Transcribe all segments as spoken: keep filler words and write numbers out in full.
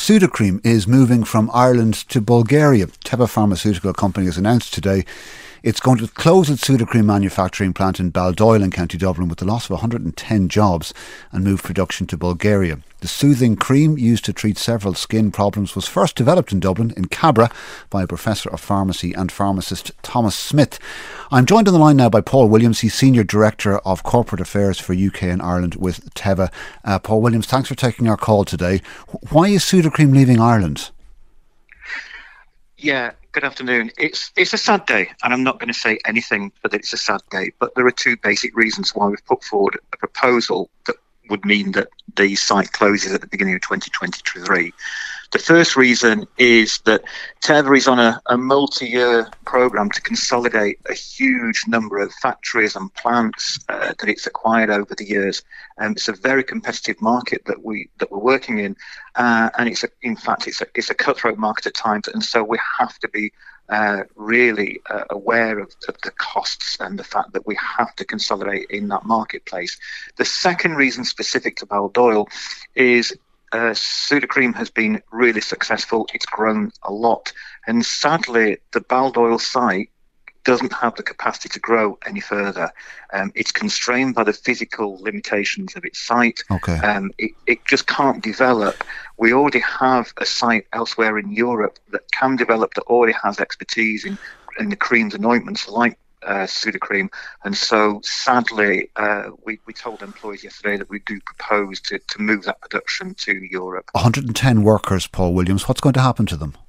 Sudocrem is moving from Ireland to Bulgaria. Teva Pharmaceutical Company has announced today it's going to close its Sudocrem manufacturing plant in Baldoyle in County Dublin with the loss of one hundred ten jobs and move production to Bulgaria. The soothing cream used to treat several skin problems was first developed in Dublin, in Cabra, by a Professor of Pharmacy and pharmacist Thomas Smith. I'm joined on the line now by Paul Williams. He's Senior Director of Corporate Affairs for U K and Ireland with Teva. Uh, Paul Williams, thanks for taking our call today. Why is Sudocrem leaving Ireland? Yeah, good afternoon. It's it's a sad day, and I'm not going to say anything but it's a sad day, but there are two basic reasons why we've put forward a proposal that would mean that the site closes at the beginning of twenty twenty-three. The first reason is that Teva is on a, a multi-year programme to consolidate a huge number of factories and plants uh, that it's acquired over the years. Um, it's a very competitive market that we that we're working in, uh, and it's a, in fact it's a it's a cutthroat market at times, and so we have to be uh, really uh, aware of, of the costs and the fact that we have to consolidate in that marketplace. The second reason specific to Baldoyle is Uh, Sudocrem has been really successful. It's grown a lot, and sadly the Baldoyle site doesn't have the capacity to grow any further. Um, it's constrained by the physical limitations of its site. Okay. Um, it, it just can't develop. We already have a site elsewhere in Europe that can develop, that already has expertise in, in the creams and ointments like Uh, Sudocrem, and so sadly uh, we, we told employees yesterday that we do propose to, to move that production to Europe. one hundred ten workers, Paul Williams. What's going to happen to them?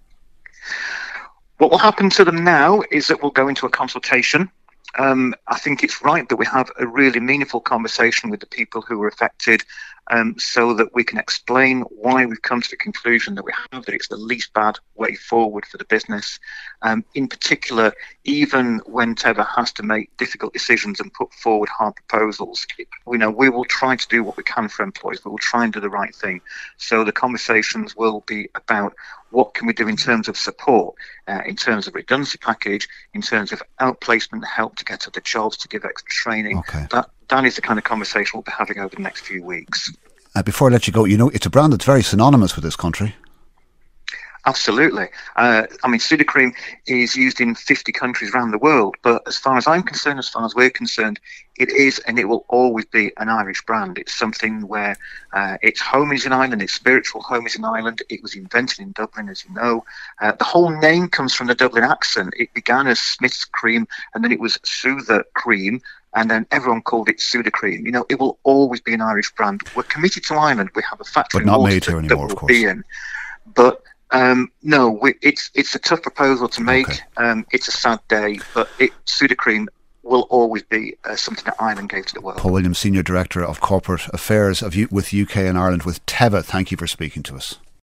What will happen to them now is that we'll go into a consultation. Um, I think it's right that we have a really meaningful conversation with the people who were affected, um, so that we can explain why we've come to the conclusion that we have, that it's the least bad way forward for the business. Um, in particular, even when Teva has to make difficult decisions and put forward hard proposals, we know we will try to do what we can for employees, but we'll try and do the right thing. So the conversations will be about what can we do in terms of support, uh, in terms of redundancy package, in terms of outplacement help to get other jobs, to give extra training. Okay. That that is the kind of conversation we'll be having over the next few weeks. Uh, before I let you go, you know, it's a brand that's very synonymous with this country. Absolutely. Uh, I mean, Sudocrem is used in fifty countries around the world, but as far as I'm concerned, as far as we're concerned, it is and it will always be an Irish brand. It's something where uh, its home is in Ireland, its spiritual home is in Ireland. It was invented in Dublin, as you know. Uh, the whole name comes from the Dublin accent. It began as Smith's Cream, and then it was Soother Cream, and then everyone called it Sudocrem. You know, it will always be an Irish brand. We're committed to Ireland. We have a factory But not in made here Waterford anymore, that of we'll course. be in. But Um, no, we, it's it's a tough proposal to make. Okay. Um, it's a sad day, but it, Sudocrem will always be uh, something that Ireland gave to the world. Paul Williams, Senior Director of Corporate Affairs of U- with U K and Ireland with Teva. Thank you for speaking to us.